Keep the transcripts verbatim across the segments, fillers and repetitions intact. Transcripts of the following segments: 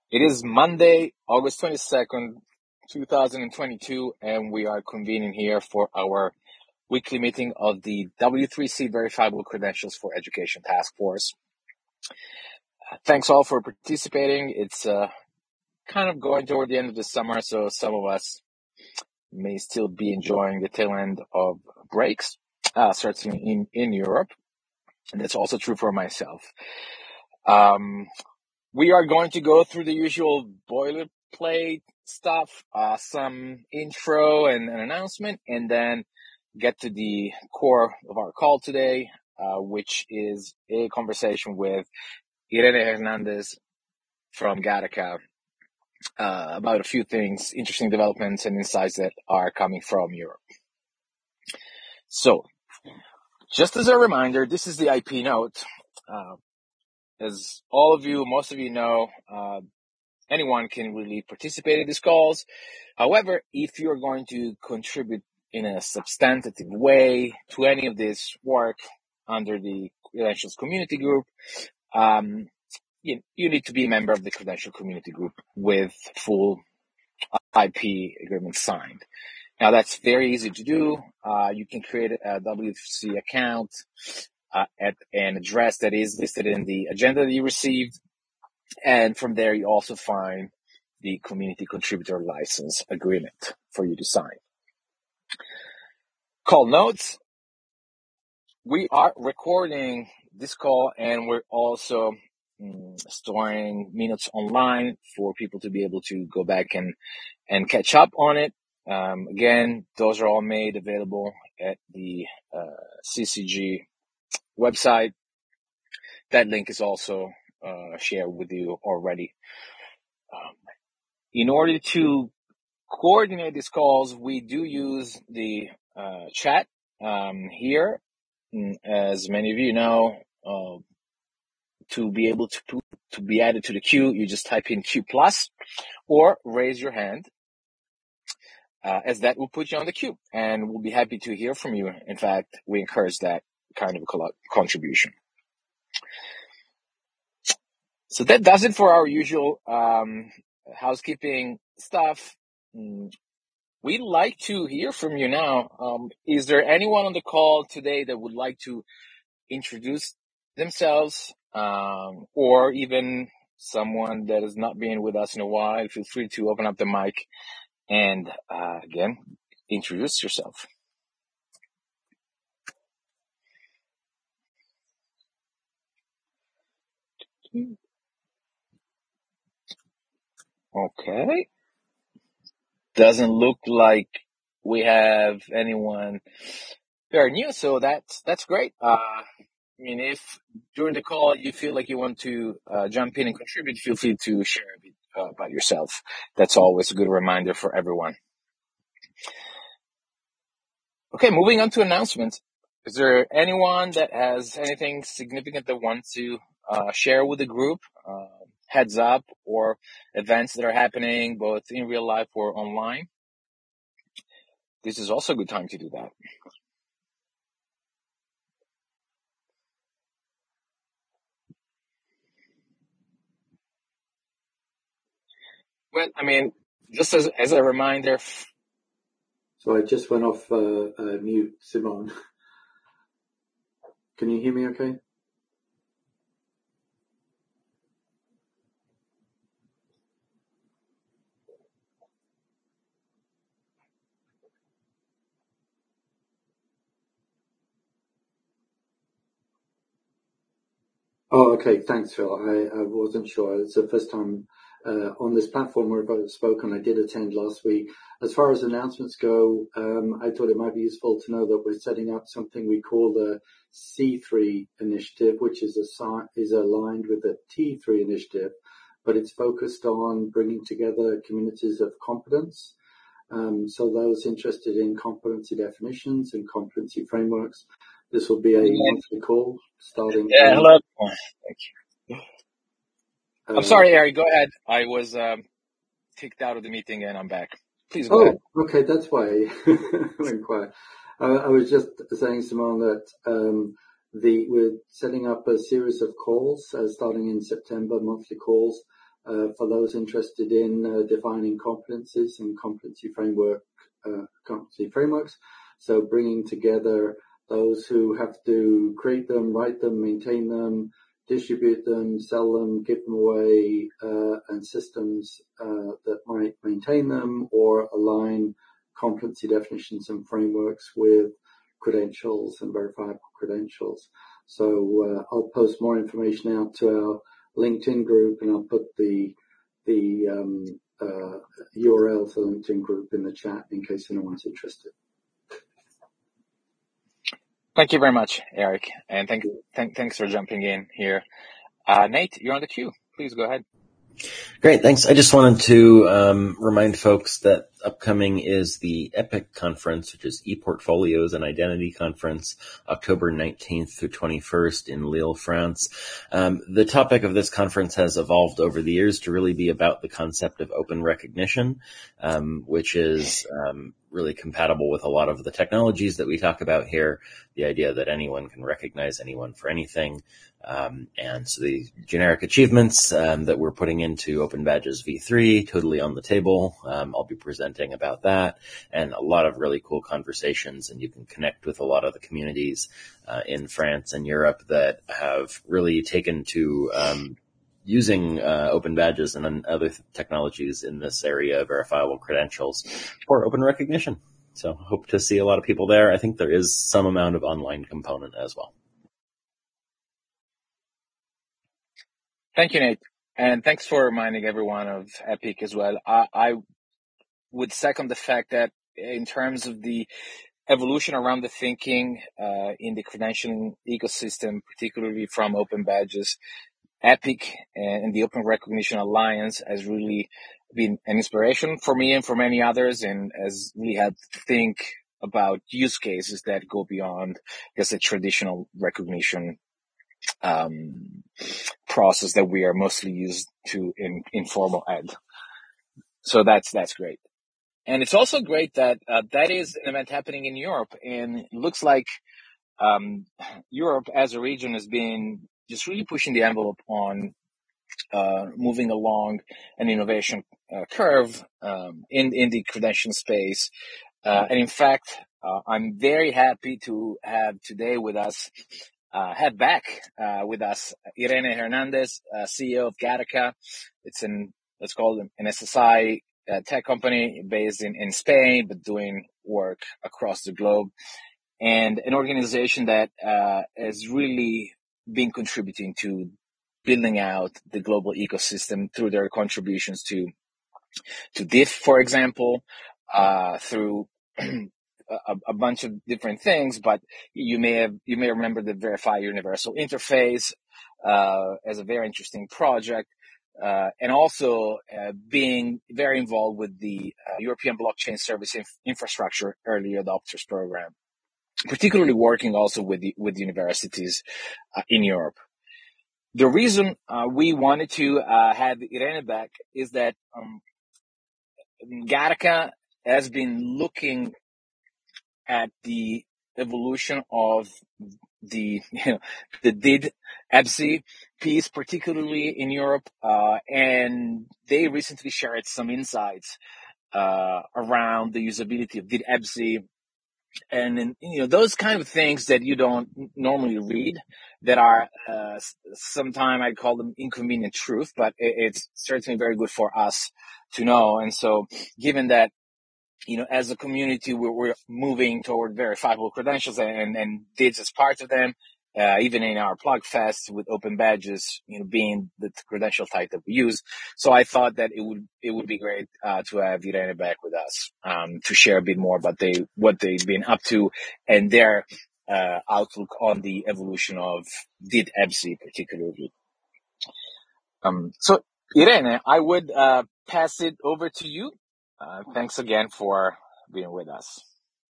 It is Monday, August twenty-second, two thousand twenty-two, and we are convening here for our weekly meeting of the W three C Verifiable Credentials for Education Task Force. Uh, thanks all for participating. It's uh, kind of going toward the end of the summer, so some of us may still be enjoying the tail end of breaks, uh, certainly in, in Europe, and that's also true for myself. Um, we are going to go through the usual boilerplate stuff, uh, some intro and an announcement, and then get to the core of our call today, uh, which is a conversation with Irene Hernandez from Gattaca uh, about a few things, interesting developments and insights that are coming from Europe. So, just as a reminder, this is the I P note. Uh, as all of you, most of you know, uh, anyone can really participate in these calls. However, if you're going to contribute in a substantive way to any of this work under the Credentials Community Group, um, you, you need to be a member of the Credential Community Group with full I P agreement signed. Now, that's very easy to do. Uh, you can create a W three C account uh, at an address that is listed in the agenda that you received. And from there, you also find the community contributor license agreement for you to sign. Call notes. We are recording this call and we're also mm, storing minutes online for people to be able to go back and, and catch up on it. Um, again, those are all made available at the uh, C C G website. That link is also uh, shared with you already. Um, in order to coordinate these calls, we do use the uh, chat um, here. As many of you know, uh, to be able to to be added to the queue, you just type in Q plus or raise your hand, uh, as that will put you on the queue, and we'll be happy to hear from you. In fact, we encourage that kind of a contribution. So that does it for our usual um, housekeeping stuff. We'd like to hear from you now. Um, is there anyone on the call today that would like to introduce themselves, um, or even someone that has not been with us in a while? Feel free to open up the mic and, uh, again, introduce yourself. Okay. Doesn't look like we have anyone very new, so that's that's great. Uh, I mean, if during the call you feel like you want to uh, jump in and contribute, feel free to share a bit uh, about yourself. That's always a good reminder for everyone. Okay, moving on to announcements. Is there anyone that has anything significant that wants to uh, share with the group? Uh, heads up or events that are happening both in real life or online? This is also a good time to do that. Well, I mean, just as, as a reminder. So I just went off uh, uh, mute, Simone. Can you hear me okay? Oh, okay. Thanks, Phil. I, I wasn't sure. It's the first time uh, on this platform where I've spoken. I did attend last week. As far as announcements go, um, I thought it might be useful to know that we're setting up something we call the C three initiative, which is a, is aligned with the T three initiative, but it's focused on bringing together communities of competence. Um, so those interested in competency definitions and competency frameworks, this will be a monthly call starting. Yeah, hello. Thank you. Uh, I'm sorry, Ari, go ahead. I was um, kicked out of the meeting and I'm back. Please go oh, ahead. Okay, that's why I went quiet. Uh, I was just saying, Simone, that um, the we're setting up a series of calls uh, starting in September, monthly calls, uh, for those interested in uh, defining competencies and competency framework, uh, competency frameworks. So bringing together those who have to create them, write them, maintain them, distribute them, sell them, give them away, uh, and systems uh, that might maintain them or align competency definitions and frameworks with credentials and verifiable credentials. So uh, I'll post more information out to our LinkedIn group, and I'll put the the um, uh, U R L for the LinkedIn group in the chat in case anyone's interested. Thank you very much, Eric, and thank, thank thanks for jumping in here. Uh, Nate, you're on the queue. Please go ahead. Great, thanks. I just wanted to um, remind folks that upcoming is the EPIC conference, which is ePortfolios and Identity Conference, October nineteenth through twenty-first in Lille, France. Um, the topic of this conference has evolved over the years to really be about the concept of open recognition, um, which is um, really compatible with a lot of the technologies that we talk about here, the idea that anyone can recognize anyone for anything. Um, and so the generic achievements um, that we're putting into Open Badges v three, totally on the table. Um, I'll be presenting about that, and a lot of really cool conversations, and you can connect with a lot of the communities uh, in France and Europe that have really taken to um, using uh, Open Badges and other technologies in this area of verifiable credentials for open recognition. So hope to see a lot of people there. I think there is some amount of online component as well. Thank you, Nate. And thanks for reminding everyone of EPIC as well. I, I would second the fact that in terms of the evolution around the thinking uh, in the credentialing ecosystem, particularly from Open Badges, EPIC and the Open Recognition Alliance has really been an inspiration for me and for many others, and has really helped to think about use cases that go beyond just a traditional recognition um, process that we are mostly used to in informal ed. So that's that's great. And it's also great that uh, that is an event happening in Europe, and it looks like um, Europe as a region has been just really pushing the envelope on uh, moving along an innovation uh, curve um, in, in the credential space. Uh, and in fact, uh, I'm very happy to have today with us, uh, have back uh, with us, Irene Hernandez, uh, C E O of Gattaca. It's an, let's call it an S S I uh, tech company based in, in Spain, but doing work across the globe. And an organization that uh, has really been contributing to building out the global ecosystem through their contributions to to D I F, for example, uh, through a, a bunch of different things. But you may have you may remember the Verify Universal Interface uh, as a very interesting project, uh, and also uh, being very involved with the uh, European Blockchain Service Inf- Infrastructure Early Adopters Program, particularly working also with the, with universities uh, in Europe. The reason uh, we wanted to uh, have Irene back is that um, Gattaca has been looking at the evolution of the you know, the D I D E B S I piece, particularly in Europe, uh, and they recently shared some insights uh, around the usability of D I D E B S I. And, and, you know, those kind of things that you don't normally read that are, uh, sometimes I'd call them inconvenient truth, but it, it's certainly very good for us to know. And so given that, you know, as a community, we're, we're moving toward verifiable credentials, and, and D I D S is part of them, uh, even in our Plug Fest with Open Badges, you know, being the credential type that we use. So I thought that it would, it would be great, uh, to have Irene back with us, um, to share a bit more about they, what they've been up to and their, uh, outlook on the evolution of D I D E B S I particularly. Um, so Irene, I would, uh, pass it over to you. Uh, thanks again for being with us.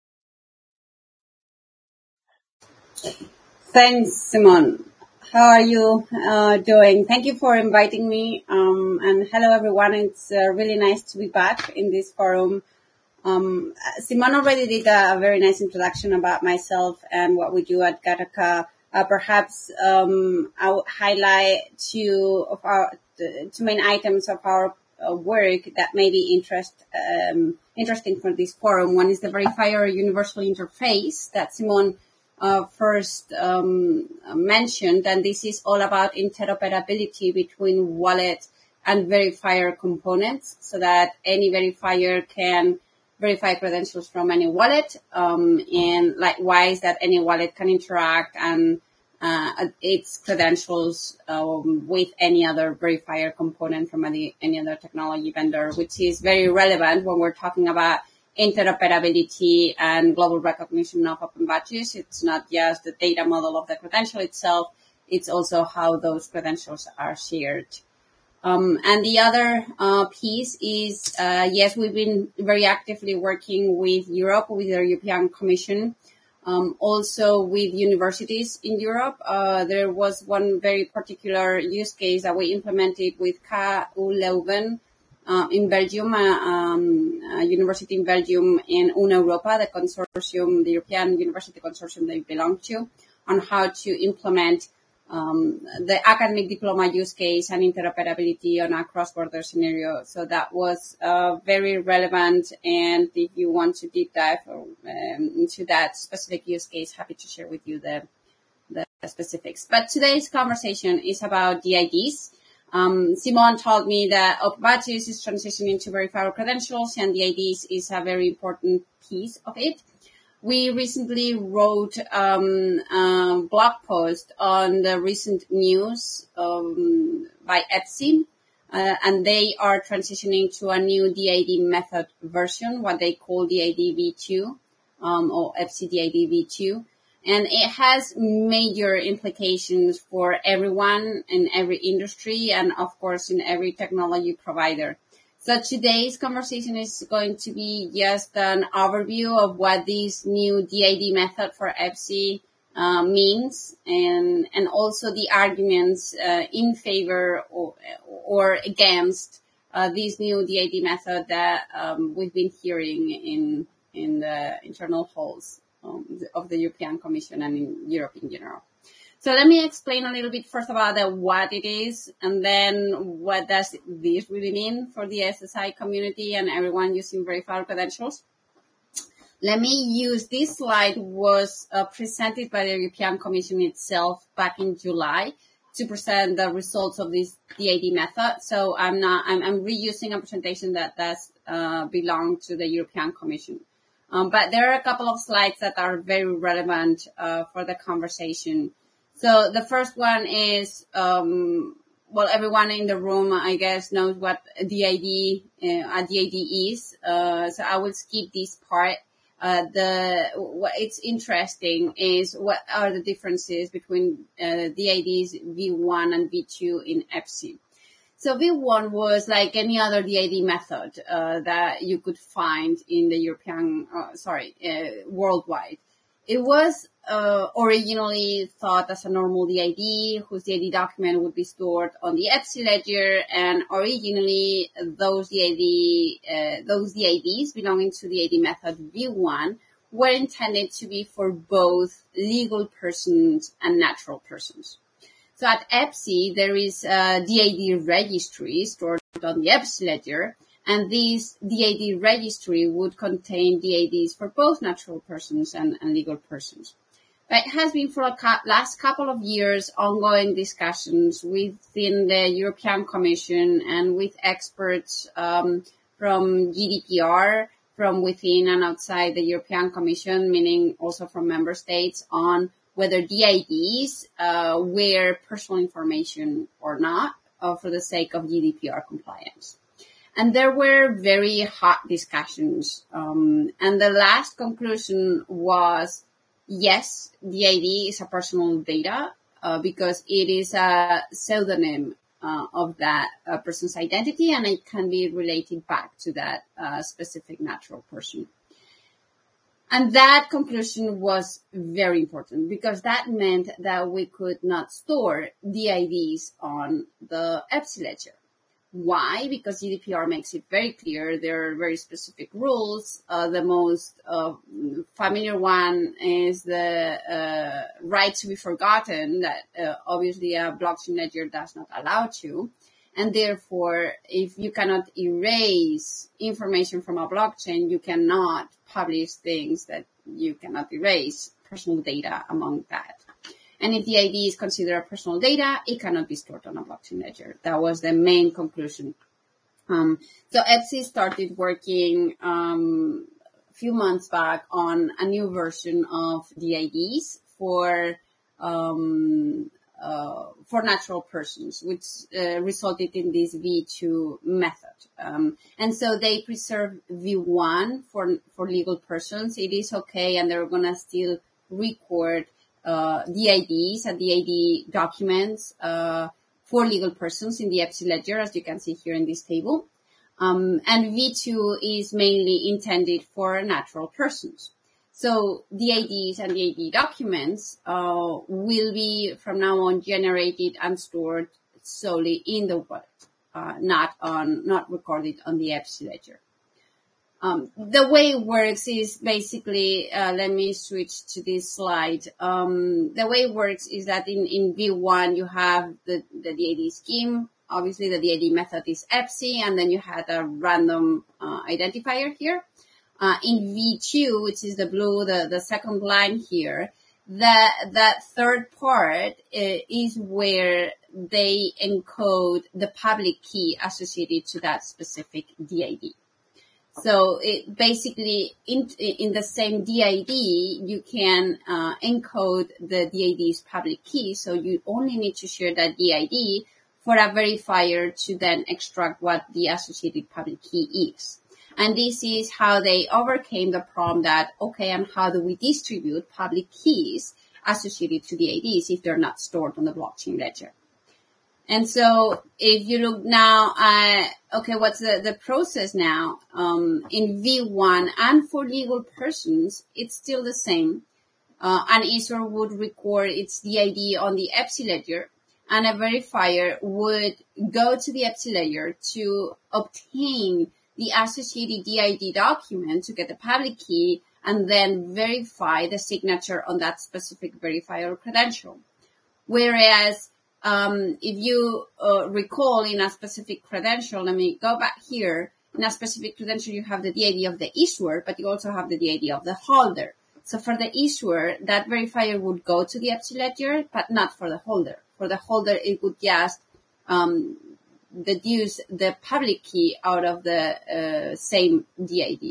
Thanks, Simon. How are you uh, doing? Thank you for inviting me. Um, and hello, everyone. It's uh, really nice to be back in this forum. Um, Simon already did a, a very nice introduction about myself and what we do at Gattaca. Uh, perhaps um, I'll highlight two of our the two main items of our uh, work that may be interest um, interesting for this forum. One is the Verifier Universal Interface that Simon uh, first um, mentioned, and this is all about interoperability between wallet and verifier components, so that any verifier can verify credentials from any wallet, um, and likewise that any wallet can interact and uh, its credentials um, with any other verifier component from any, any other technology vendor, which is very relevant when we're talking about interoperability and global recognition of open badges. It's not just the data model of the credential itself, it's also how those credentials are shared. Um, and the other uh, piece is, uh, yes, we've been very actively working with Europe, with the European Commission, um, also with universities in Europe. Uh, there was one very particular use case that we implemented with K U Leuven uh, in Belgium, uh, um, a university in Belgium, and UNEuropa, the consortium, the European University Consortium they belong to, on how to implement Um, the academic diploma use case and interoperability on a cross-border scenario. So that was uh, very relevant, and if you want to deep dive um, into that specific use case, happy to share with you the, the specifics. But today's conversation is about D I Ds. Um, Simon told me that Open Badges is transitioning to verifier credentials, and D I Ds is a very important piece of it. We recently wrote um, a blog post on the recent news um, by EPSI, uh, and they are transitioning to a new D I D method version, what they call D I D v two, um, or EPSI D I D v two. And it has major implications for everyone in every industry and, of course, in every technology provider. So today's conversation is going to be just an overview of what this new D I D method for EPSI uh, means, and and also the arguments uh, in favor or, or against uh, this new D I D method that um, we've been hearing in in the internal halls um, of the European Commission and in Europe in general. So let me explain a little bit first about the, what it is, and then what does this really mean for the S S I community and everyone using verifier credentials. Let me use this slide was uh, presented by the European Commission itself back in July to present the results of this D I D method. So I'm not, I'm, I'm reusing a presentation that does uh, belong to the European Commission. Um, but there are a couple of slides that are very relevant uh, for the conversation. So the first one is, um, well, everyone in the room, I guess, knows what a D I D, uh, a D I D is. Uh, so I will skip this part. Uh, the, what it's interesting is what are the differences between, uh, D I Ds v one and v two in EPSI. So v one was like any other D I D method, uh, that you could find in the European, uh, sorry, uh, worldwide. It was uh, originally thought as a normal D I D, whose D I D document would be stored on the EPSI ledger, and originally those D I D, uh, those D I Ds belonging to the D I D method v one were intended to be for both legal persons and natural persons. So at EPSI, there is a D I D registry stored on the EPSI ledger, and this D I D registry would contain D I Ds for both natural persons and, and legal persons. But it has been for the last couple of years ongoing discussions within the European Commission and with experts um, from G D P R, from within and outside the European Commission, meaning also from member states, on whether D I Ds uh, were personal information or not, uh, for the sake of G D P R compliance. And there were very hot discussions. Um, and the last conclusion was, yes, D I D is a personal data, uh, because it is a pseudonym uh, of that uh, person's identity, and it can be related back to that uh, specific natural person. And that conclusion was very important, because that meant that we could not store D I Ds on the EPSI ledger. Why? Because G D P R makes it very clear. There are very specific rules. Uh, the most uh, familiar one is the uh, right to be forgotten, that uh, obviously a blockchain ledger does not allow to. And therefore, if you cannot erase information from a blockchain, you cannot publish things that you cannot erase, personal data among that. And if the I D is considered personal data, it cannot be stored on a blockchain ledger. That was the main conclusion. Um, so E P S I started working um, a few months back on a new version of the I Ds for um, uh, for natural persons, which uh, resulted in this V two method. Um, and so they preserve V one for for legal persons. It is okay, and they're gonna still record Uh, the I Ds and the I D documents uh, for legal persons in the E P S I ledger, as you can see here in this table. Um, and V two is mainly intended for natural persons. So the I Ds and the I D documents uh, will be from now on generated and stored solely in the wallet, uh, not on, not recorded on the E P S I ledger. Um, the way it works is basically, uh, let me switch to this slide. Um, the way it works is that in, in V one, you have the, the D I D scheme. Obviously, the D I D method is E P S I, and then you had a random uh, identifier here. Uh, in V two, which is the blue, the, the second line here, that, that third part uh, is where they encode the public key associated to that specific D I D. So it basically, in, in the same D I D, you can uh, encode the D I D's public key. So you only need to share that D I D for a verifier to then extract what the associated public key is. And this is how they overcame the problem that, okay, and how do we distribute public keys associated to D I Ds if they're not stored on the blockchain ledger? And so if you look now at, okay, what's the, the process now? Um, in V one and for legal persons, it's still the same. Uh, an issuer would record its D I D on the E P S I ledger, and a verifier would go to the E P S I ledger to obtain the associated D I D document to get the public key and then verify the signature on that specific verifier credential. Whereas Um, if you uh, recall in a specific credential, let me go back here. In a specific credential, you have the D I D of the issuer, but you also have the D I D of the holder. So for the issuer, that verifier would go to the E P S I ledger, but not for the holder. For the holder, it would just um, deduce the public key out of the uh, same D I D.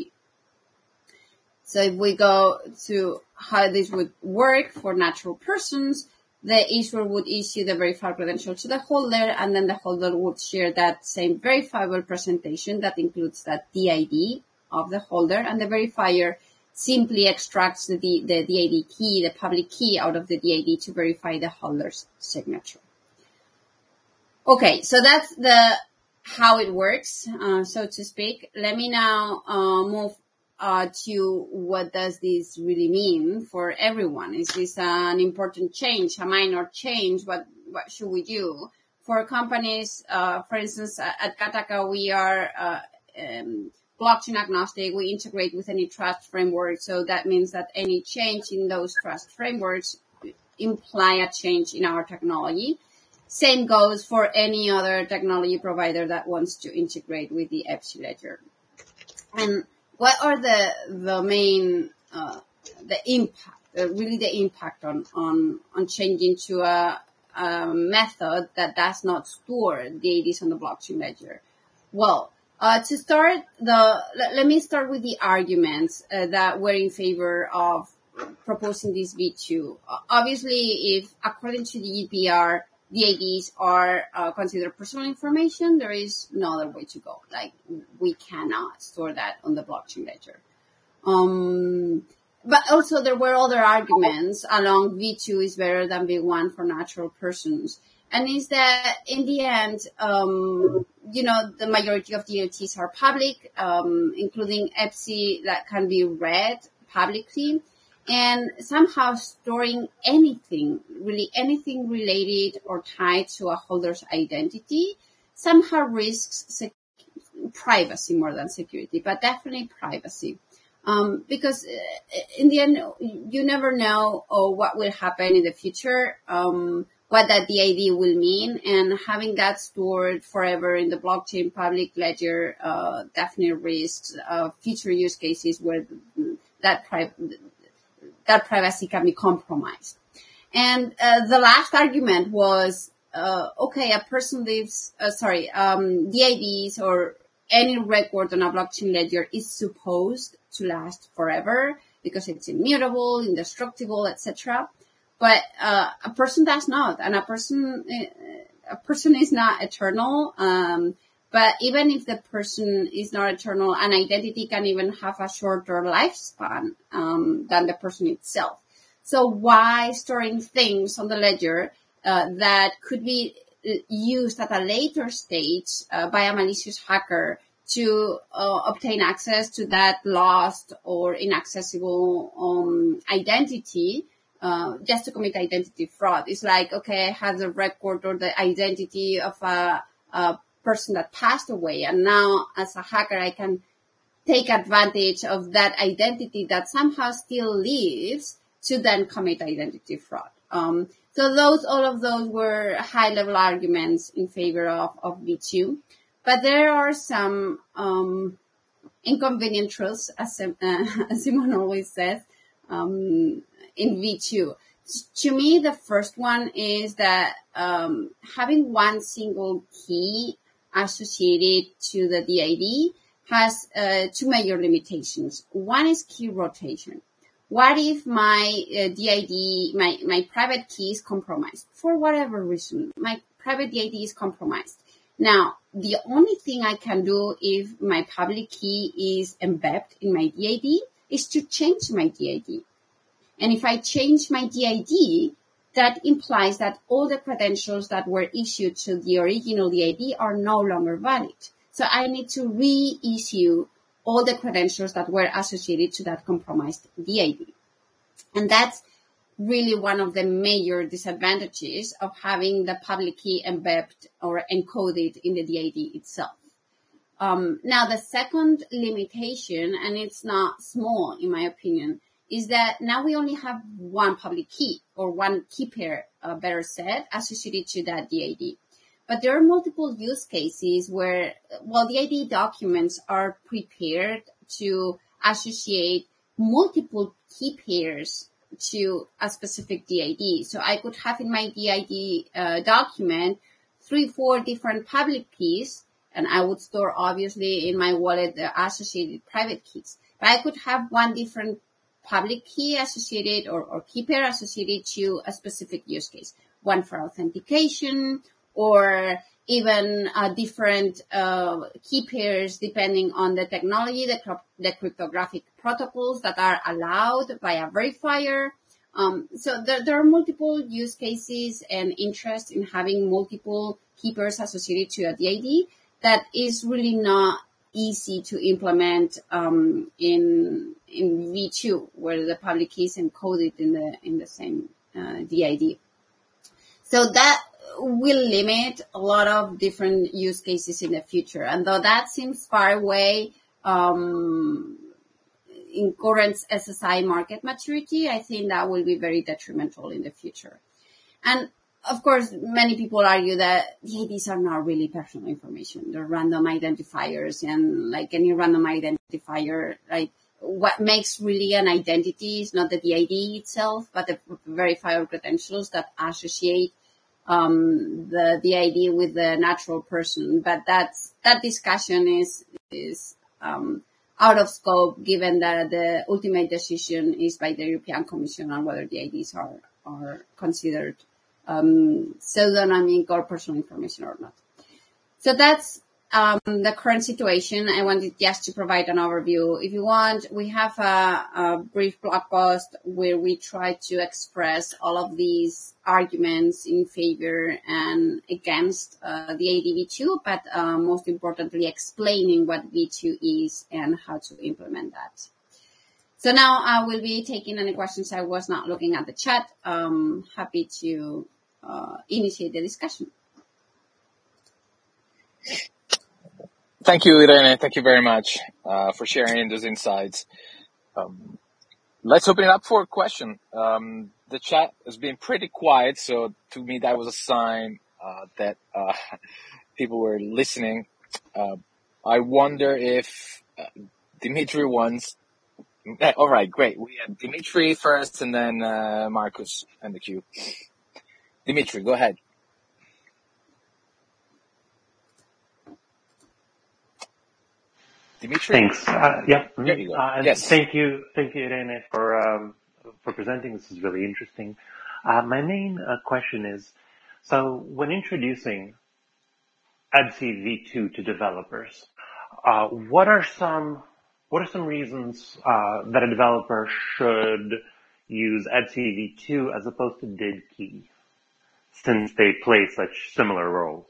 So if we go to how this would work for natural persons, the issuer would issue the verified credential to the holder, and then the holder would share that same verifiable presentation that includes that D I D of the holder, and the verifier simply extracts the, D, the D I D key, the public key out of the D I D to verify the holder's signature. Okay, so that's the how it works, uh, so to speak. Let me now uh, move Uh, to what does this really mean for everyone? Is this an important change, a minor change? What what should we do? For companies, uh, for instance, at Kataka, we are uh, um, blockchain agnostic. We integrate with any trust framework, so that means that any change in those trust frameworks imply a change in our technology. Same goes for any other technology provider that wants to integrate with the E P S I ledger. And what are the the main uh, the impact, uh, really the impact on on on changing to a, a method that does not store D I Ds on the blockchain ledger? Well, uh, to start, the let, let me start with the arguments uh, that were in favor of proposing this V two. Uh, obviously, if according to the E P R, D I Ds are uh, considered personal information, there is no other way to go. Like, we cannot store that on the blockchain ledger. Um, but also there were other arguments along V two is better than V one for natural persons. And is that in the end, um, you know, the majority of D L Ts are public, um, including E P S I that can be read publicly. And somehow storing anything, really anything related or tied to a holder's identity, somehow risks sec- privacy more than security, but definitely privacy. Um, because in the end, you never know oh, what will happen in the future. Um, what that D I D will mean, and having that stored forever in the blockchain public ledger uh, definitely risks uh, future use cases where that pri- that privacy can be compromised. And uh, the last argument was, uh, okay, a person lives, uh, sorry, um, D I Ds or any record on a blockchain ledger is supposed to last forever because it's immutable, indestructible, et cetera. But uh, a person does not, and a person a person is not eternal. Um, but even if the person is not eternal, an identity can even have a shorter lifespan um, than the person itself. So why storing things on the ledger uh, that could be used at a later stage uh, by a malicious hacker to uh, obtain access to that lost or inaccessible um, identity? Uh, just to commit identity fraud. It's like, okay, I have the record or the identity of a, a person that passed away, and now as a hacker I can take advantage of that identity that somehow still lives to then commit identity fraud. Um, so those, all of those were high-level arguments in favor of, of V two, but there are some um, inconvenient truths, as, uh, as Simon always says. Um, in V two. To me, the first one is that um, having one single key associated to the D I D has uh, two major limitations. One is key rotation. What if my uh, D I D, my, my private key is compromised? For whatever reason, my private D I D is compromised. Now, the only thing I can do if my public key is embedded in my D I D is to change my D I D. And if I change my D I D, that implies that all the credentials that were issued to the original D I D are no longer valid. So I need to reissue all the credentials that were associated to that compromised D I D. And that's really one of the major disadvantages of having the public key embedded or encoded in the D I D itself. Um, now, the second limitation, and it's not small in my opinion, is that now we only have one public key or one key pair, uh, better said, associated to that D I D. But there are multiple use cases where, well, D I D documents are prepared to associate multiple key pairs to a specific D I D. So I could have in my D I D uh, document three, four different public keys, and I would store obviously in my wallet the associated private keys. But I could have one different public key associated or, or key pair associated to a specific use case, one for authentication or even uh, different uh, key pairs depending on the technology, the, the cryptographic protocols that are allowed by a verifier. Um, so there, there are multiple use cases and interest in having multiple key pairs associated to a D I D that is really not easy to implement um, in in V two, where the public key is encoded in the in the same uh, D I D. So that will limit a lot of different use cases in the future. And though that seems far away um, in current S S I market maturity, I think that will be very detrimental in the future. And of course, many people argue that D I Ds are not really personal information. They're random identifiers, and like any random identifier, like what makes really an identity is not the D I D itself, but the verifier credentials that associate um, the D I D with the natural person. But that's, that discussion is, is, um, out of scope given that the ultimate decision is by the European Commission on whether D I Ds are, are considered um, pseudonymic or personal information or not. So that's um, the current situation. I wanted just to provide an overview. If you want, we have a, a brief blog post where we try to express all of these arguments in favor and against uh, the A D V two, but uh, most importantly, explaining what V two is and how to implement that. So now I will be taking any questions. I was not looking at the chat. Um, happy to uh, initiate the discussion. Thank you, Irene. Thank you very much uh, for sharing those insights. Um, let's open it up for a question. Um, the chat has been pretty quiet, so to me that was a sign uh, that uh, people were listening. Uh, I wonder if uh, Dimitri wants. All right, great. We have Dimitri first, and then uh, Marcus and the queue. Dimitri, go ahead. Dimitri? Thanks. Uh, yeah. There you go. Uh, and yes. Thank you, thank you, Irene, for um, for presenting. This is really interesting. Uh, my main uh, question is, so when introducing E B S I v two to developers, uh, what are some what are some reasons uh, that a developer should use E B S I v two as opposed to D I D key, since they play such similar roles?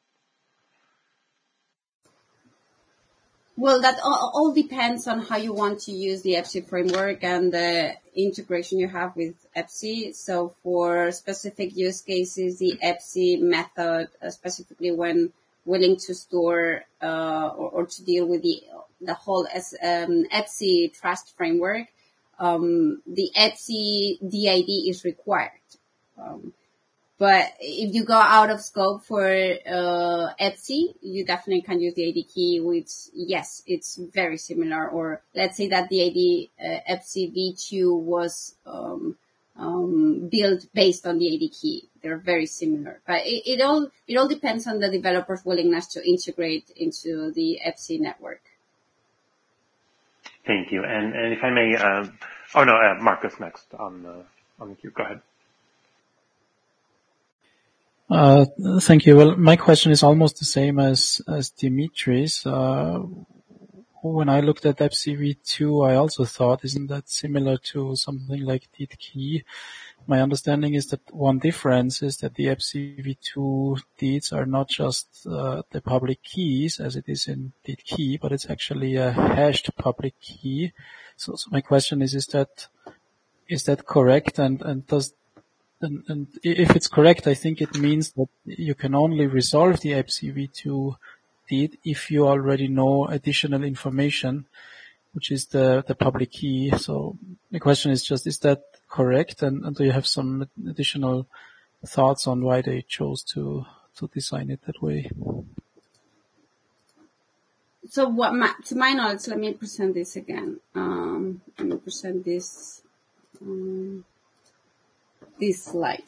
Well, that all, all depends on how you want to use the E B S I framework and the integration you have with E B S I. So for specific use cases, the E B S I method, uh, specifically when willing to store uh, or, or to deal with the the whole S, um, E B S I trust framework, um, the E B S I D I D is required. Um, But if you go out of scope for uh, E B S I, you definitely can use the A D key, which, yes, it's very similar. Or let's say that the A D uh, E B S I v two was um, um, built based on the A D key. They're very similar. But it, it all it all depends on the developer's willingness to integrate into the E B S I network. Thank you. And, and if I may, uh, oh no, uh, Marcus next on the on the queue. Go ahead. Uh, thank you. Well, my question is almost the same as, as Dimitri's. Uh, when I looked at E B S I v two, I also thought, isn't that similar to something like D I D key? My understanding is that one difference is that the E B S I v two deeds are not just uh, the public keys as it is in D I D key, but it's actually a hashed public key. So, so my question is, is that, is that correct? And, and does And, and if it's correct, I think it means that you can only resolve the E B S I v two deed if you already know additional information, which is the, the public key. So the question is just, is that correct? And, and do you have some additional thoughts on why they chose to, to design it that way? So what my, to my knowledge, let me present this again. Um, let me present this. Um, this slide.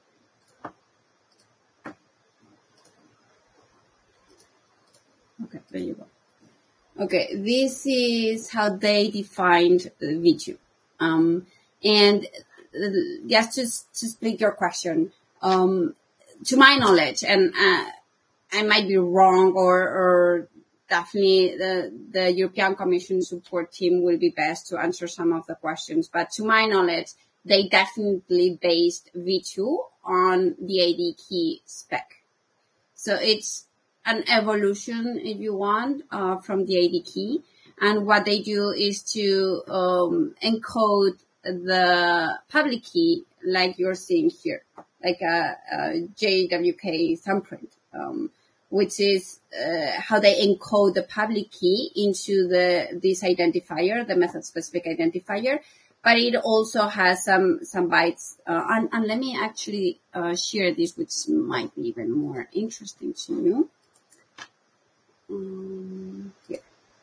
Okay, there you go. Okay, this is how they defined v two. Um, and uh, just to, to split your question, um, to my knowledge, and uh, I might be wrong, or, or definitely the, the European Commission support team will be best to answer some of the questions, but to my knowledge, they definitely based v two on the A D key spec. So it's an evolution, if you want, uh, from the A D key. And what they do is to um, encode the public key like you're seeing here, like a, a J W K thumbprint, um, which is uh, how they encode the public key into the this identifier, the method-specific identifier. But it also has some, some bytes. Uh, and, and let me actually, uh, share this, which might be even more interesting to you. Um, here.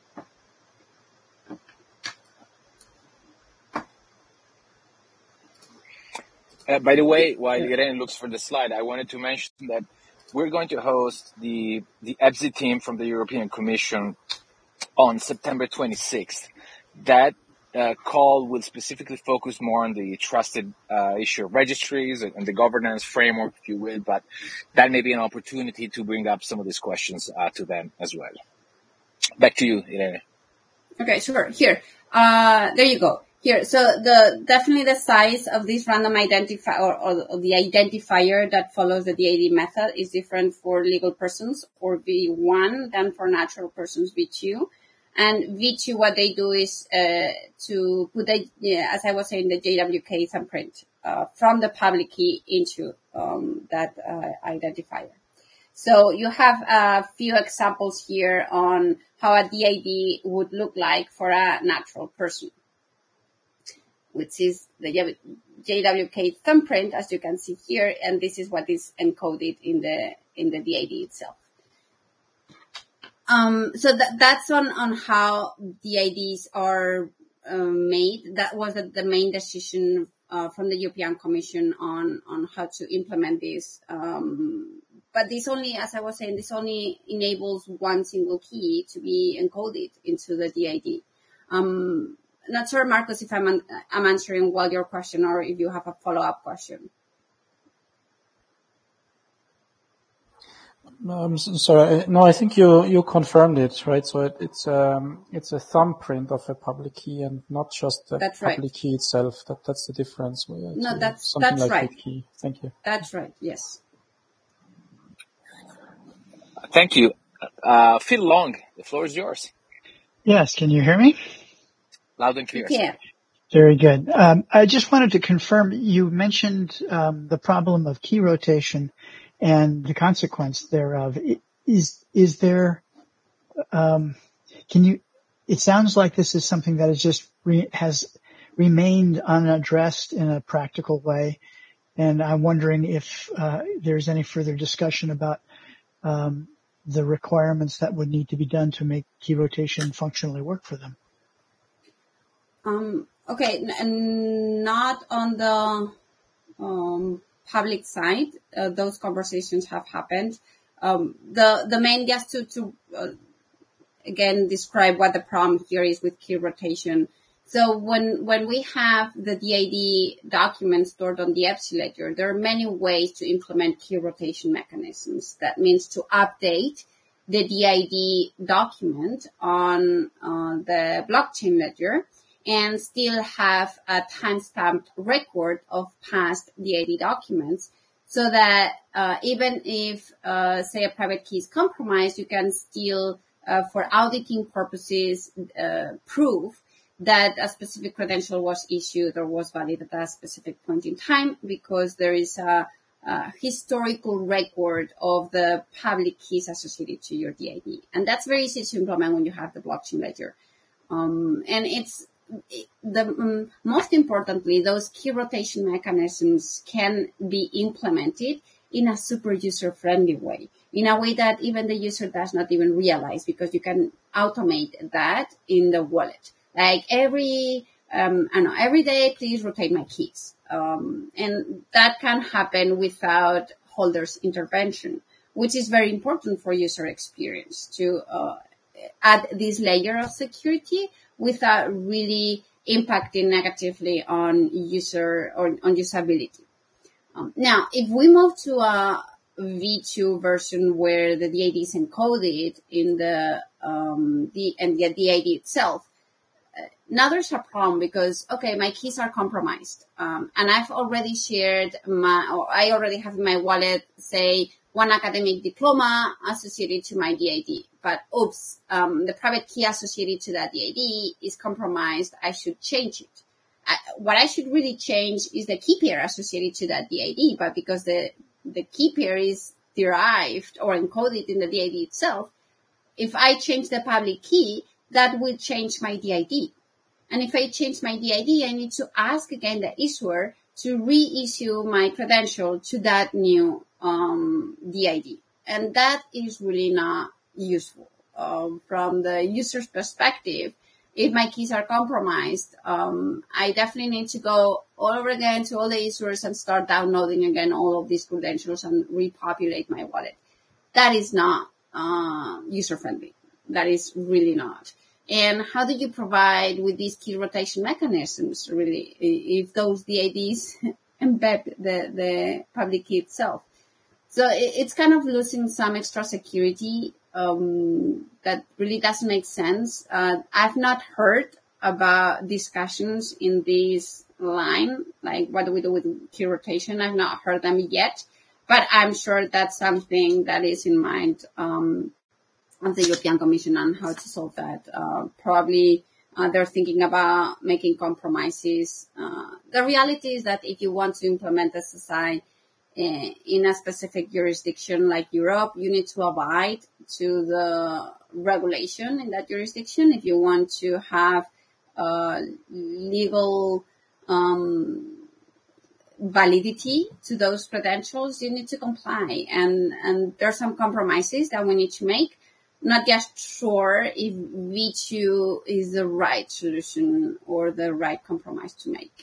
Uh, by the way, while Irene looks for the slide, I wanted to mention that we're going to host the, the E B S I team from the European Commission on September twenty-sixth. That Uh, call will specifically focus more on the trusted uh, issue of registries and, and the governance framework, if you will, but that may be an opportunity to bring up some of these questions uh, to them as well. Back to you, Irene. Okay, sure. Here, uh, there you go. Here, so the definitely the size of this random identifier or, or, or the identifier that follows the D I D method is different for legal persons or v one than for natural persons v two. And v two, what they do is uh, to put the, yeah, as I was saying, the J W K thumbprint uh, from the public key into um, that uh, identifier. So you have a few examples here on how a D I D would look like for a natural person. which is the J W K thumbprint, as you can see here, and this is what is encoded in the in the D I D itself. Um, so that, that's on, on how D I Ds are um, made. That was the, the main decision uh, from the European Commission on, on how to implement this. Um, but this only, as I was saying, this only enables one single key to be encoded into the D I D. Um, not sure, Marcos, if I'm, I'm answering well your question or if you have a follow-up question. Um, sorry, no, I think you, you confirmed it, right? So it, it's, um, it's a thumbprint of a public key and not just the that's public right. key itself. That, that's the difference. No, that's, something that's like right. Key. Thank you. That's right. Yes. Thank you. Uh, Phil Long, the floor is yours. Yes. Can you hear me? Loud and clear. Yeah. Very good. Um, I just wanted to confirm, you mentioned um, the problem of key rotation and the consequence thereof. Is is there, um, can you, it sounds like this is something that is just re, has remained unaddressed in a practical way. And I'm wondering if uh, there's any further discussion about um, the requirements that would need to be done to make key rotation functionally work for them. Um, okay, and not on the um, public side. Uh, those conversations have happened. Um, the the main, just to to uh, again describe what the problem here is with key rotation. So when when we have the D I D document stored on the E P S I ledger, there are many ways to implement key rotation mechanisms. That means to update the D I D document on uh, the blockchain ledger and still have a timestamped record of past D I D documents, so that uh, even if, uh, say, a private key is compromised, you can still, uh, for auditing purposes, uh, prove that a specific credential was issued or was valid at a specific point in time, because there is a, a historical record of the public keys associated to your D I D. And that's very easy to implement when you have the blockchain ledger. Um, and it's, The um, most importantly, those key rotation mechanisms can be implemented in a super user-friendly way, in a way that even the user does not even realize, because you can automate that in the wallet. Like every, um, I don't know, every day, please rotate my keys, um, and that can happen without holder's intervention, which is very important for user experience to uh, add this layer of security without really impacting negatively on user or on usability. Um, now, if we move to a V two version where the D I D is encoded in the um, the and the D I D itself, uh, now there's a problem because okay, my keys are compromised, um, and I've already shared my, or I already have in my wallet, say, one academic diploma associated to my D I D. But oops, um, the private key associated to that D I D is compromised. I should change it. I, what I should really change is the key pair associated to that D I D, but because the, the key pair is derived or encoded in the D I D itself, if I change the public key, that will change my D I D. And if I change my D I D, I need to ask again the issuer to reissue my credential to that new um, D I D. And that is really not useful. Um, from the user's perspective, if my keys are compromised, um, I definitely need to go all over again to all the issuers and start downloading again all of these credentials and repopulate my wallet. That is not uh, user-friendly. That is really not. And how do you provide with these key rotation mechanisms, really, if those D I Ds embed the, the public key itself? So it's kind of losing some extra security um, that really doesn't make sense. Uh, I've not heard about discussions in this line, like what do we do with key rotation? I've not heard them yet, but I'm sure that's something that is in mind um, of the European Commission on how to solve that. Uh, probably uh, they're thinking about making compromises. Uh, the reality is that if you want to implement S S I in a specific jurisdiction like Europe, you need to abide to the regulation in that jurisdiction. If you want to have uh, legal um, validity to those credentials, you need to comply. And, and there are some compromises that we need to make. Not just sure if V two is the right solution or the right compromise to make.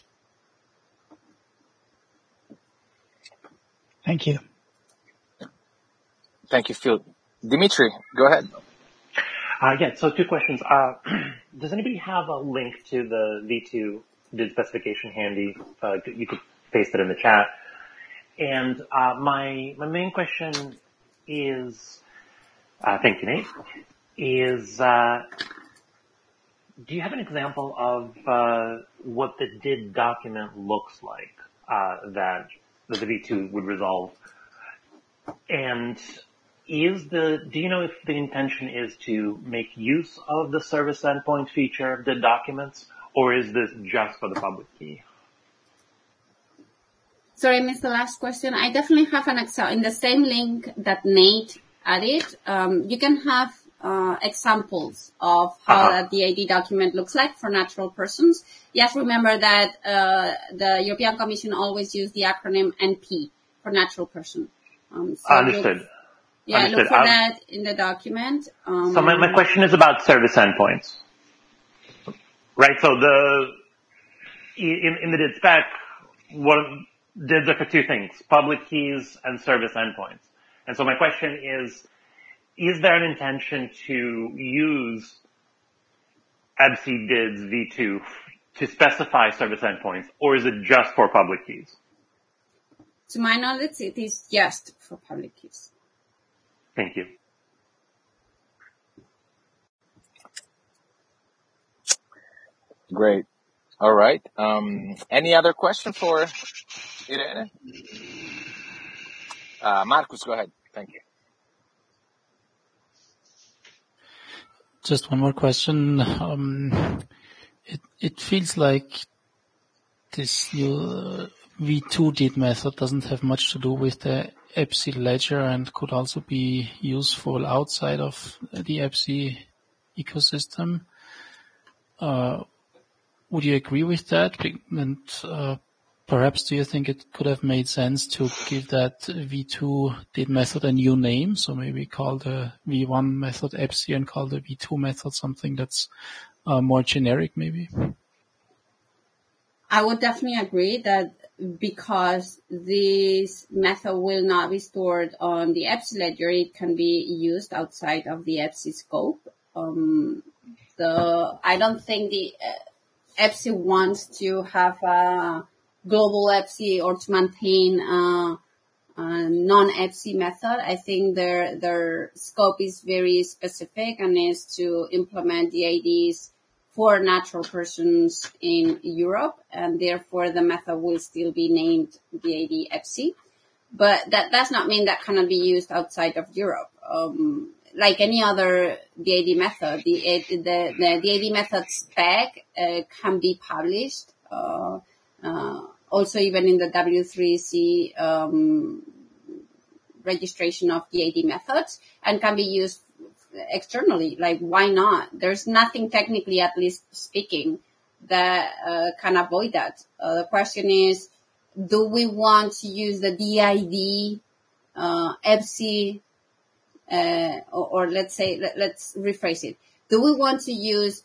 Thank you. Thank you, Phil. Dimitri, go ahead. Uh, yeah, so two questions. Uh, does anybody have a link to the V two D I D specification handy? Uh, you could paste it in the chat. And uh, my my main question is, uh, thank you, Nate, is uh, do you have an example of uh, what the D I D document looks like uh, that, that the V two would resolve? And is the, do you know if the intention is to make use of the service endpoint feature of the documents, or is this just for the public key? Sorry, I missed the last question. I definitely have an Excel in the same link that Nate added. Um, you can have uh, examples of how Uh-huh. that D I D document looks like for natural persons. Just remember that uh, the European Commission always used the acronym N P for natural person. Um, so Understood. Look, yeah, Understood. look for Um, that in the document. Um, So my, my question is about service endpoints. Right, so the, in, in the D I D spec, what, D I Ds are for two things, public keys and service endpoints. And so my question is, is there an intention to use E B S I D I Ds V two to specify service endpoints, or is it just for public keys? to my knowledge, it is just for public keys. Thank you. Great. All right. Um, any other question for Irene? Uh, Marcus, go ahead. Thank you. Just one more question. Um, it it feels like this new uh, V two D I D method doesn't have much to do with the E B S I ledger and could also be useful outside of the E B S I ecosystem. Uh, would you agree with that? And uh, perhaps do you think it could have made sense to give that V two D I D method a new name? So maybe call the V one method E B S I and call the V two method something that's uh, more generic maybe? I would definitely agree that because this method will not be stored on the E B S I ledger, it can be used outside of the E B S I scope. Um, the I don't think the uh, E B S I wants to have a global E B S I or to maintain a, a non-E B S I method. I think their their scope is very specific and is to implement the I Ds for natural persons in Europe, and therefore the method will still be named D I D E B S I. But that does not mean that cannot be used outside of Europe. Um, like any other D I D method, the, the, the D I D method spec uh, can be published, uh, uh, also even in the W three C um, registration of D I D methods, and can be used externally. Like, why not? There's nothing technically, at least speaking, that uh, can avoid that. Uh, the question is, do we want to use the D I D, uh, E B S I, uh, or, or let's say, let, let's rephrase it. Do we want to use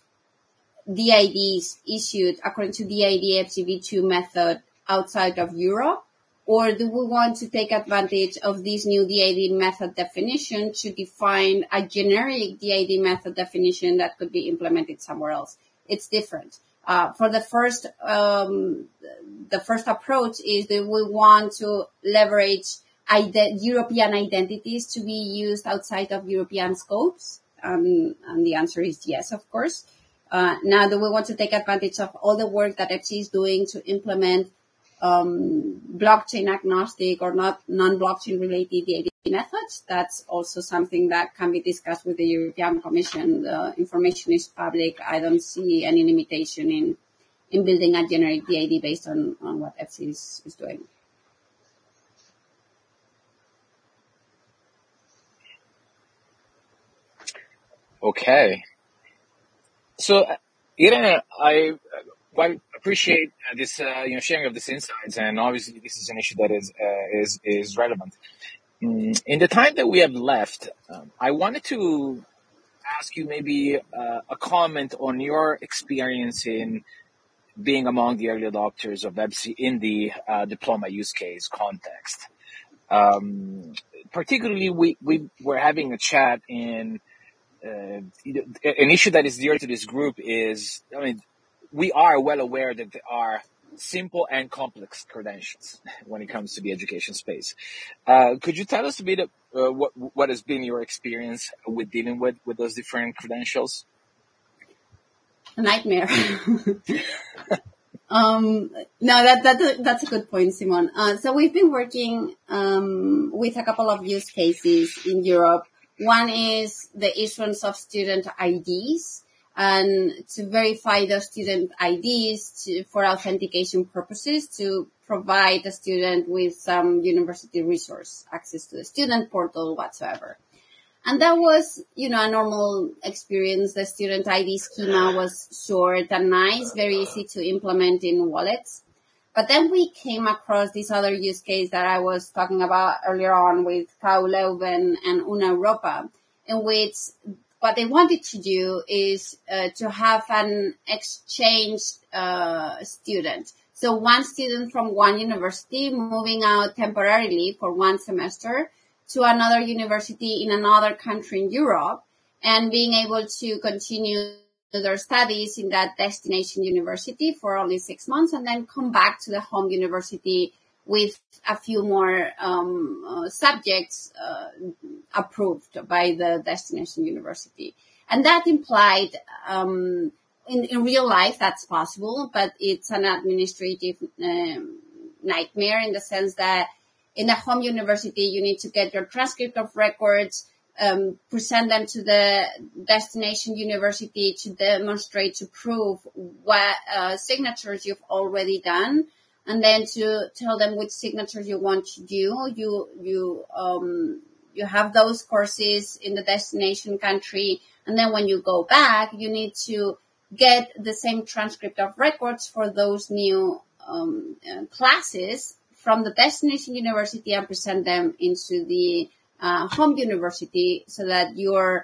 D I Ds issued according to D I D E B S I V two method outside of Europe? Or do we want to take advantage of this new D I D method definition to define a generic D I D method definition that could be implemented somewhere else? It's different. Uh, for the first, um, the first approach is that we want to leverage ide- European identities to be used outside of European scopes. Um, and the answer is yes, of course. Uh, now, do we want to take advantage of all the work that E B S I is doing to implement um, blockchain agnostic or not non-blockchain related D I D methods? That's also something that can be discussed with the European Commission. The information is public. I don't see any limitation in, in building a generic D I D based on, on what E B S I is, is doing. Okay. So, Irene, I well, appreciate uh, this, uh, you know, sharing of these insights, and obviously this is an issue that is uh, is is relevant. Mm, in the time that we have left, um, I wanted to ask you maybe uh, a comment on your experience in being among the early adopters of EBSI in the uh, diploma use case context. Um, particularly, we we were having a chat in uh, an issue that is dear to this group is, I mean, we are well aware that there are simple and complex credentials when it comes to the education space. Uh, could you tell us a bit of uh, what what has been your experience with dealing with, with those different credentials? A nightmare. um, no, that, that that's a good point, Simon. Uh, so we've been working um, with a couple of use cases in Europe. One is the issuance of student I Ds, and to verify the student I Ds to, for authentication purposes, to provide the student with some university resource, access to the student portal whatsoever. And that was, you know, a normal experience. The student I D schema was short and nice, very easy to implement in wallets. But then we came across this other use case that I was talking about earlier on with K U Leuven and Una Europa, in which what they wanted to do is uh, to have an exchange uh, student. So one student from one university moving out temporarily for one semester to another university in another country in Europe, and being able to continue their studies in that destination university for only six months and then come back to the home university with a few more um, uh, subjects uh, approved by the destination university. And that implied, um, in, in real life, that's possible, but it's an administrative um, nightmare in the sense that in the home university, you need to get your transcript of records, um, present them to the destination university to demonstrate, to prove what uh, signatures you've already done, and then to tell them which signatures you want to do. You you um you have those courses in the destination country, and then when you go back, you need to get the same transcript of records for those new um uh, classes from the destination university and present them into the uh, home university so that your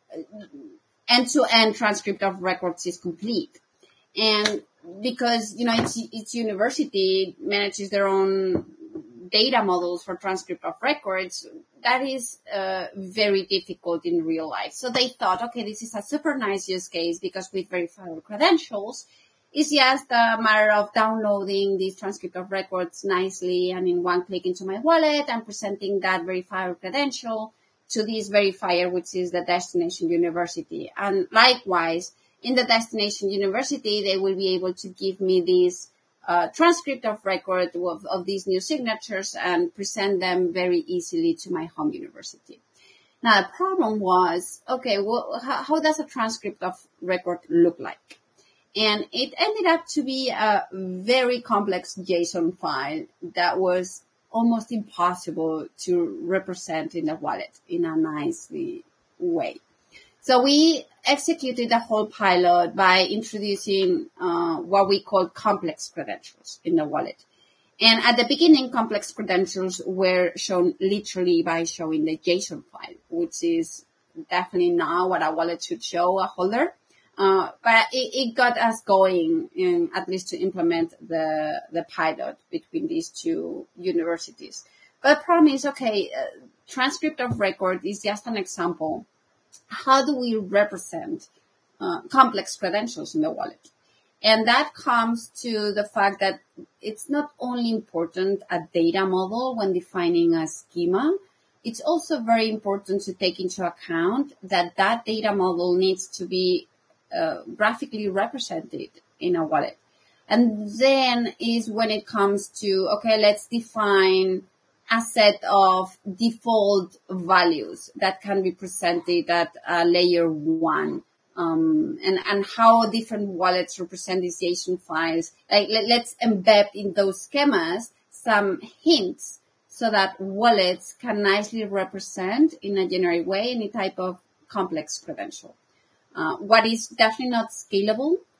end-to-end transcript of records is complete. And because, you know, each, each university manages their own data models for transcript of records, that is uh, very difficult in real life. So they thought, okay, this is a super nice use case because with verifiable credentials, it's just a matter of downloading this transcript of records nicely and in one click into my wallet and presenting that verifier credential to this verifier, which is the destination university. And likewise, in the destination university, they will be able to give me this uh, transcript of record of, of these new signatures and present them very easily to my home university. Now, the problem was, okay, well, how, how does a transcript of record look like? And it ended up to be a very complex JSON file that was almost impossible to represent in the wallet in a nicely way. So we executed the whole pilot by introducing uh, what we call complex credentials in the wallet. And at the beginning, complex credentials were shown literally by showing the JSON file, which is definitely not what a wallet should show a holder. Uh, but it, it got us going in, at least to implement the, the pilot between these two universities. But the problem is, okay, uh, transcript of record is just an example. How do we represent uh, complex credentials in the wallet? And that comes to the fact that it's not only important a data model when defining a schema, it's also very important to take into account that that data model needs to be Uh, graphically represented in a wallet. And then is when it comes to, okay, let's define a set of default values that can be presented at uh, layer one. Um, and, and how different wallets represent these JSON files. Like, let, let's embed in those schemas some hints so that wallets can nicely represent in a generic way any type of complex credential. Uh, what is definitely not scalable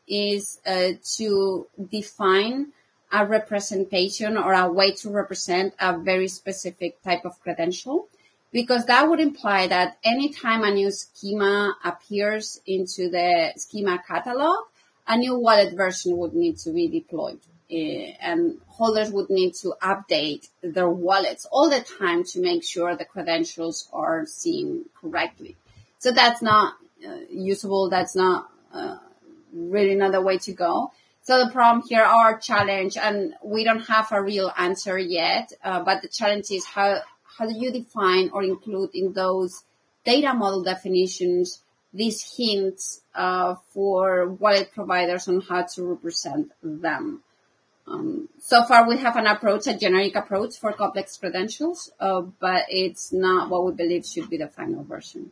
is uh, to define a representation or a way to represent a very specific type of credential, because that would imply that anytime a new schema appears into the schema catalog, a new wallet version would need to be deployed. Uh, and holders would need to update their wallets all the time to make sure the credentials are seen correctly. So that's not uh, usable. That's not uh, really not the way to go. So the problem here, our challenge, and we don't have a real answer yet, uh, but the challenge is how, how do you define or include in those data model definitions these hints uh, for wallet providers on how to represent them. Um, so far, we have an approach, a generic approach for complex credentials, uh, but it's not what we believe should be the final version.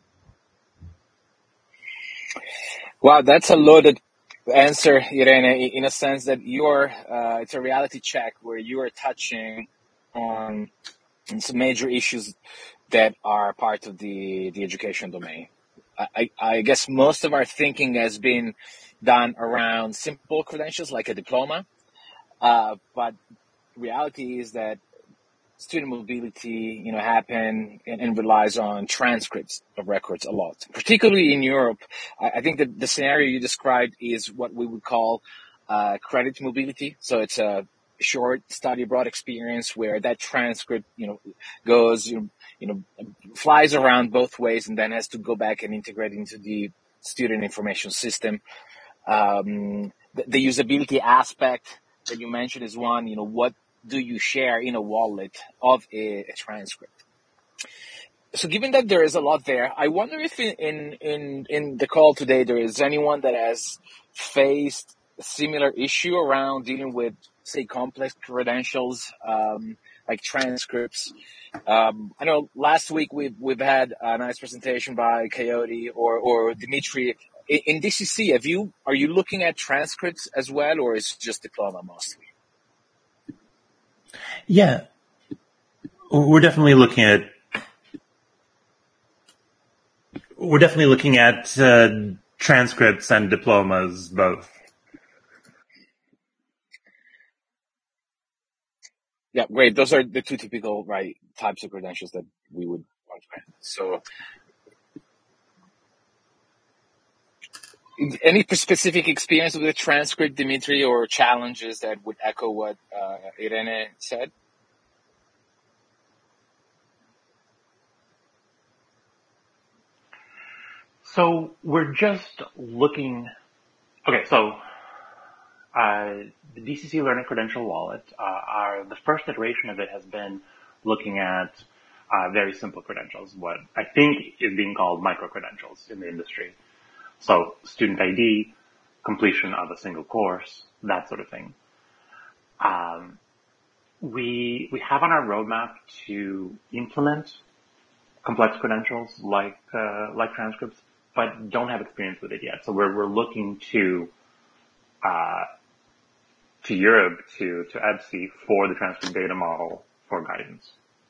Wow, that's a loaded answer, Irene, in a sense that you're, uh, it's a reality check where you are touching on some major issues that are part of the, the education domain. I, I guess most of our thinking has been done around simple credentials like a diploma. Uh, but reality is that student mobility, you know, happen and, and relies on transcripts of records a lot. Particularly in Europe, I, I think that the scenario you described is what we would call uh, credit mobility. So it's a short study abroad experience where that transcript, you know, goes, you know, you know, flies around both ways and then has to go back and integrate into the student information system. Um, the, the usability aspect that you mentioned is one, you know, what do you share in a wallet of a, a transcript? So given that there is a lot there, I wonder if in, in, in, in the call today, there is anyone that has faced a similar issue around dealing with, say, complex credentials, um, like transcripts. Um, I know last week we've, we've had a nice presentation by Coyote or, or Dimitri. In, in D C C, have you, are you looking at transcripts as well, or is it just diploma mostly? Yeah, we're definitely looking at, we're definitely looking at uh, transcripts and diplomas both. Yeah, great. Those are the two typical, right, types of credentials that we would want to have. So, any specific experience with the transcript, Dimitri, or challenges that would echo what uh, Irene said? So we're just looking, okay, so uh, the D C C Learning Credential Wallet, uh, our, the first iteration of it has been looking at uh, very simple credentials, what I think is being called micro-credentials in the industry. So student I D, completion of a single course, that sort of thing. Um, we, we have on our roadmap to implement complex credentials like, uh, like transcripts, but don't have experience with it yet. So we're, we're looking to, uh, to Europe, to, to E B S I for the transcript data model for guidance.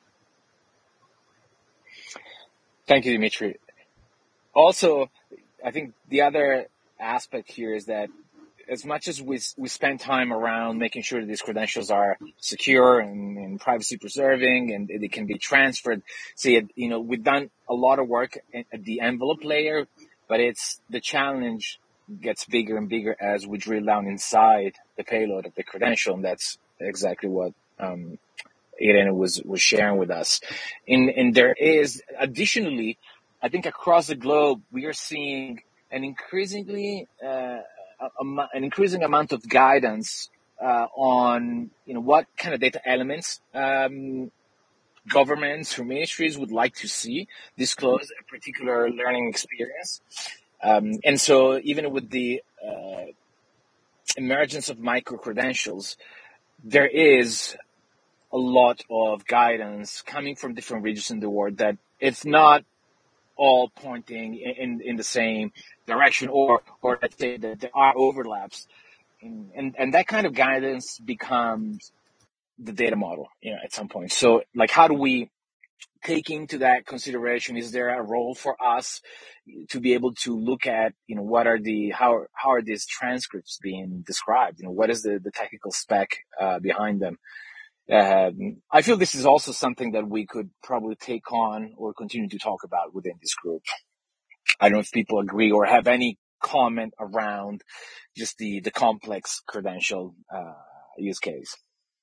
Thank you, Dimitri. Also, I think the other aspect here is that as much as we we spend time around making sure that these credentials are secure and, and privacy preserving and they can be transferred, see, so, you know, we've done a lot of work at the envelope layer, but it's the challenge gets bigger and bigger as we drill down inside the payload of the credential, and that's exactly what um, Irene was was sharing with us. And and there is additionally, I think across the globe, we are seeing an increasingly uh, a, an increasing amount of guidance uh, on, you know, what kind of data elements um, governments or ministries would like to see disclose a particular learning experience. Um, and so even with the uh, emergence of micro-credentials, there is a lot of guidance coming from different regions in the world that it's not all pointing in, in, in the same direction, or, or let's say that there are overlaps. And, and, and that kind of guidance becomes the data model, you know, at some point. So, like, how do we take into that consideration? Is there a role for us to be able to look at, you know, what are the, how, how are these transcripts being described? You know, what is the, the technical spec, uh, behind them? Um, I feel this is also something that we could probably take on or continue to talk about within this group. I don't know if people agree or have any comment around just the, the complex credential, uh, use case.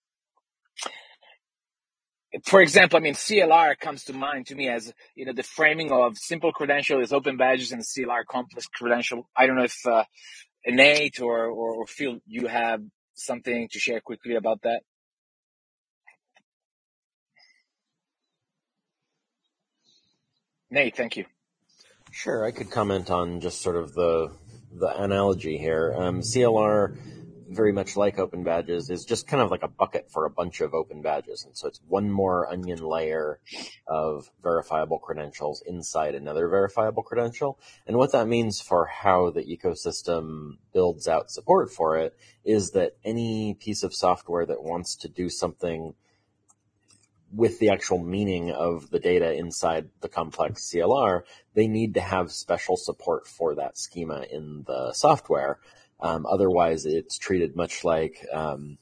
For example, I mean, C L R comes to mind to me as, you know, the framing of simple credential is open badges and C L R complex credential. I don't know if, uh, Nate or, or, or Phil, you have something to share quickly about that? Nate, thank you. Sure, I could comment on just sort of the the analogy here. Um, C L R, very much like open badges, is just kind of like a bucket for a bunch of open badges. And so it's one more onion layer of verifiable credentials inside another verifiable credential. And what that means for how the ecosystem builds out support for it is that any piece of software that wants to do something with the actual meaning of the data inside the complex C L R, they need to have special support for that schema in the software. Um, otherwise, it's treated much like um,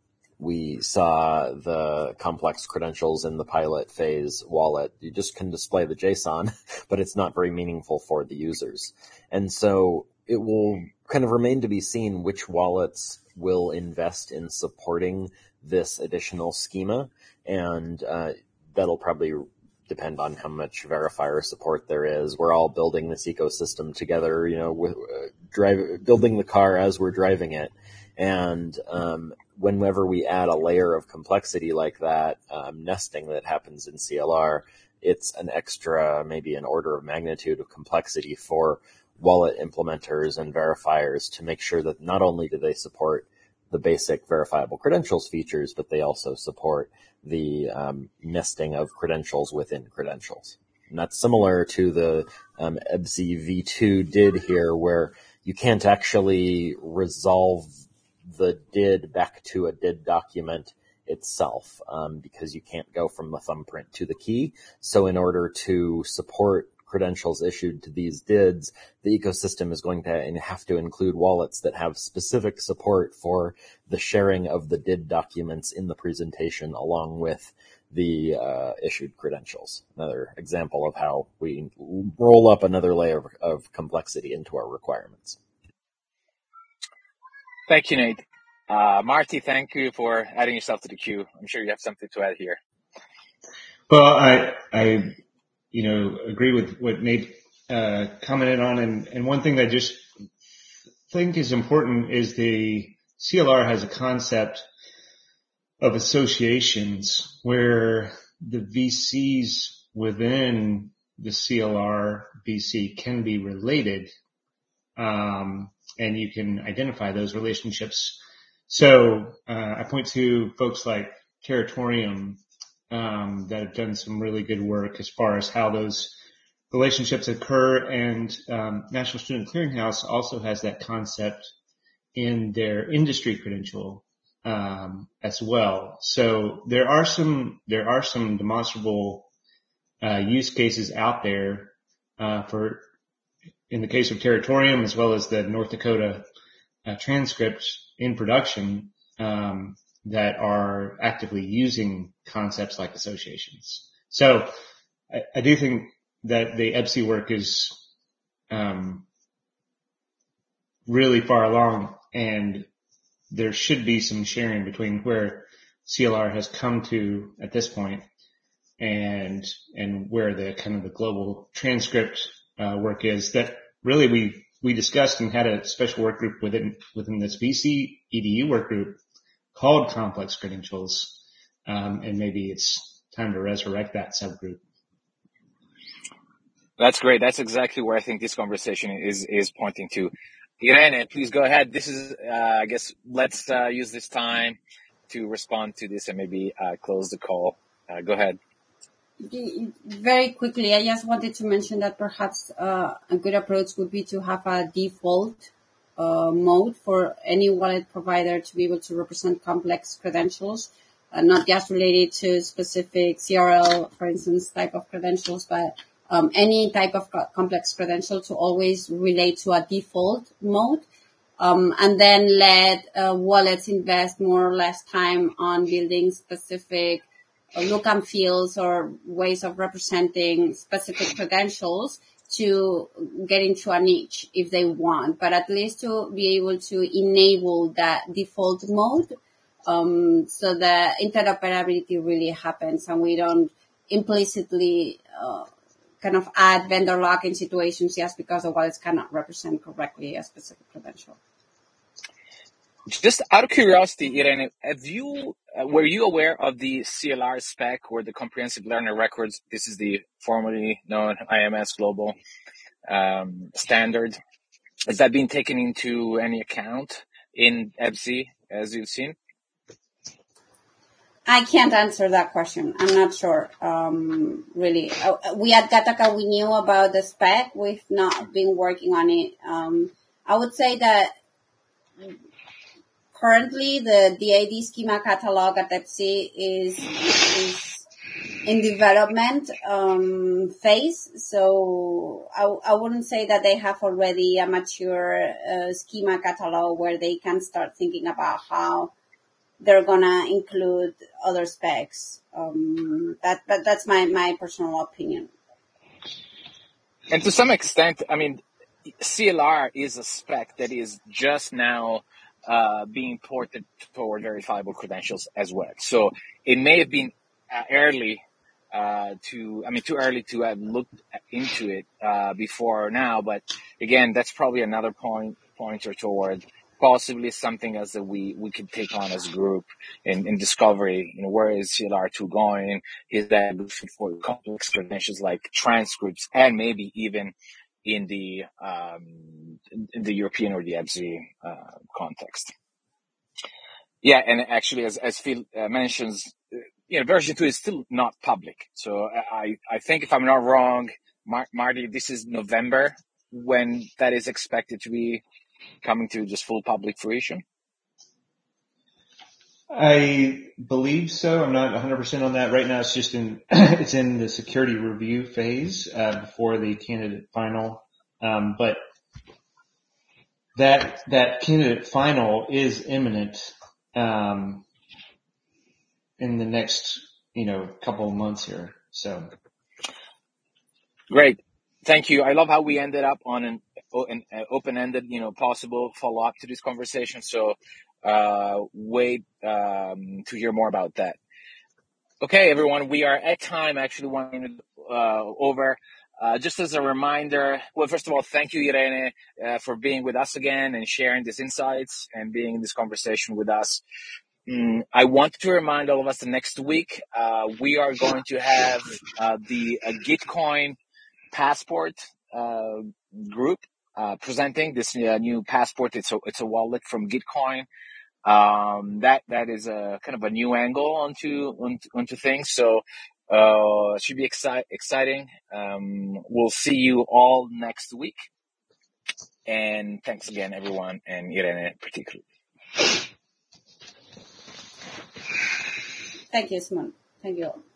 we saw the complex credentials in the pilot phase wallet. You just can display the JSON, but it's not very meaningful for the users. And so it will kind of remain to be seen which wallets will invest in supporting this additional schema, and uh, that'll probably depend on how much verifier support there is. We're all building this ecosystem together, you know, with, uh, drive, building the car as we're driving it. And um, whenever we add a layer of complexity like that, um, nesting that happens in C L R, it's an extra, maybe an order of magnitude of complexity for wallet implementers and verifiers to make sure that not only do they support the basic verifiable credentials features, but they also support the um, nesting of credentials within credentials. And that's similar to the um, E B S I v two did here, where you can't actually resolve the D I D back to a D I D document itself, um, because you can't go from the thumbprint to the key. So in order to support credentials issued to these D I Ds, the ecosystem is going to have to include wallets that have specific support for the sharing of the D I D documents in the presentation along with the uh, issued credentials. Another example of how we roll up another layer of, of complexity into our requirements. Thank you, Nate. Uh, Marty, thank you for adding yourself to the queue. I'm sure you have something to add here. Well, I, I, you know, agree with what Nate uh, commented on, and, and one thing that I just think is important is the C L R has a concept of associations where the V Cs within the C L R V C can be related, um, and you can identify those relationships. So uh, I point to folks like Territorium um, that have done some really good work as far as how those relationships occur, and um, National Student Clearinghouse also has that concept in their industry credential um, as well. So there are some there are some demonstrable uh, use cases out there uh, for, in the case of Territorium as well as the North Dakota uh, transcripts in production um, that are actively using concepts like associations. So I, I do think that the E B S I work is um, really far along, and there should be some sharing between where C L R has come to at this point and and where the kind of the global transcript uh, work is. That really we we discussed and had a special work group within within this V C E D U work group called Complex Credentials, um, and maybe it's time to resurrect that subgroup. That's great. That's exactly where I think this conversation is is pointing to. Irene, please go ahead. This is, uh, I guess, let's uh, use this time to respond to this and maybe uh, close the call. Uh, go ahead. Very quickly, I just wanted to mention that perhaps uh, a good approach would be to have a default uh, mode for any wallet provider to be able to represent complex credentials. uh, not just related to specific C R L, for instance, type of credentials, but um, any type of co- complex credential to always relate to a default mode. Um, and then let uh, wallets invest more or less time on building specific uh, look and feels or ways of representing specific credentials to get into a niche if they want, but at least to be able to enable that default mode, um, so that interoperability really happens and we don't implicitly uh, kind of add vendor lock-in situations just because the wallets cannot represent correctly a specific credential. Just out of curiosity, Irene, have you, uh, were you aware of the C L R spec or the Comprehensive Learner Records? This is the formerly known I M S Global um, standard. Has that been taken into any account in E B S I, as you've seen? I can't answer that question. I'm not sure, um, really. Uh, we at Gattaca, we knew about the spec. We've not been working on it. Um, I would say that currently the D A D schema catalog at E B S I is, is in development um, phase. So I, I wouldn't say that they have already a mature uh, schema catalog where they can start thinking about how they're gonna include other specs. Um, that, that that's my, my personal opinion. And to some extent, I mean, C L R is a spec that is just now uh, being ported toward verifiable credentials as well. So it may have been uh, early uh, to, I mean, too early to have looked into it uh, before now. But again, that's probably another point pointer toward possibly something else that we, we could take on as a group in, in discovery. You know, where is C L R two going? Is that good for complex credentials like transcripts and maybe even in the um, in the European or the E B S I uh, context? Yeah, and actually, as as Phil uh, mentions, you know, version two is still not public. So I I think if I'm not wrong, Mar- Marty, this is November when that is expected to be coming to just full public fruition? I believe so. I'm not one hundred percent on that. Right now it's just in, it's in the security review phase, uh, before the candidate final. Um, but that, that candidate final is imminent, um, in the next, you know, couple of months here. So. Great. Thank you. I love how we ended up on an, an open-ended, you know, possible follow-up to this conversation. So, uh, wait, um, to hear more about that. Okay, everyone, we are at time, actually one minute, uh, over. Uh, just as a reminder, well, first of all, thank you, Irene, uh, for being with us again and sharing these insights and being in this conversation with us. Mm, I want to remind all of us that next week, uh, we are going to have, uh, the uh, Gitcoin Passport uh, group uh, presenting this uh, new passport. It's a it's a wallet from Gitcoin. Um, that that is a kind of a new angle onto onto, onto things. So uh, it should be exci- exciting. Um, we'll see you all next week. And thanks again, everyone, and Irene particularly. Thank you, Simon. Thank you all.